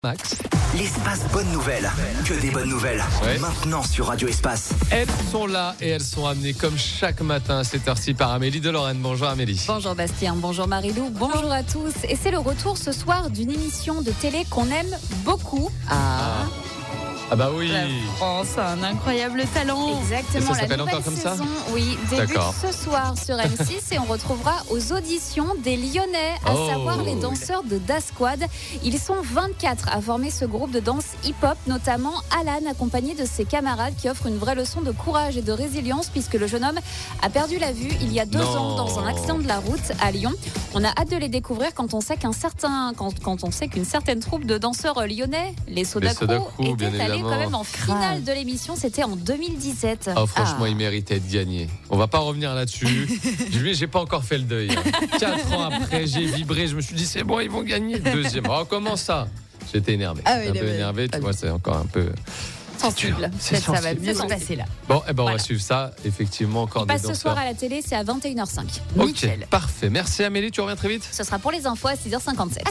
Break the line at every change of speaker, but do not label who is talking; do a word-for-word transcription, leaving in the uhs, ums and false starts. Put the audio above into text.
Max.
L'espace bonne nouvelle, que des bonnes nouvelles.
Ouais.
Maintenant sur Radio Espace.
Elles sont là et elles sont amenées comme chaque matin à cette heure-ci par Amélie de Lorraine. Bonjour Amélie.
Bonjour Bastien, bonjour Marilou, bonjour à tous. Et c'est le retour ce soir d'une émission de télé qu'on aime beaucoup. Ah,
Ah bah oui.
La France a un incroyable talent. Exactement.
Et ça
la
s'appelle
nouvelle
encore comme ça
saison, oui, débute
D'accord.
ce soir sur M six et on retrouvera aux auditions des Lyonnais, à
Oh.
savoir les danseurs de Da Squad. Ils sont vingt-quatre à former ce groupe de danse hip-hop, notamment Alan, accompagné de ses camarades qui offrent une vraie leçon de courage et de résilience puisque le jeune homme a perdu la vue il y a deux
Non.
ans dans un accident de la route à Lyon. On a hâte de les découvrir quand on sait qu'un certain, quand, quand on sait qu'une certaine troupe de danseurs lyonnais, les Soda
Les Soda
Crew,
Crew, bien
était allée
évidemment.
quand même en finale de l'émission. C'était en deux mille dix-sept.
Oh, franchement,
Ah.
il méritait de gagner. On va pas revenir là-dessus. Lui, j'ai pas encore fait le deuil. Quatre ans après, j'ai vibré. Je me suis dit, c'est bon, ils vont gagner. Deuxième. Oh, comment ça? J'étais énervé.
Ah oui,
un peu
mais-
énervé. Tu vois, c'est encore un peu
Sensible.
C'est
Ça va
sensible.
mieux se passer là.
Bon, eh ben, on
Voilà.
va suivre ça. Effectivement, encore
Il
des
passe ce
danseurs.
soir à la télé, c'est à vingt et une heures cinq.
Ok,
Nickel.
parfait. Merci Amélie. Tu reviens très vite.
Ce sera pour les infos à six heures cinquante-sept.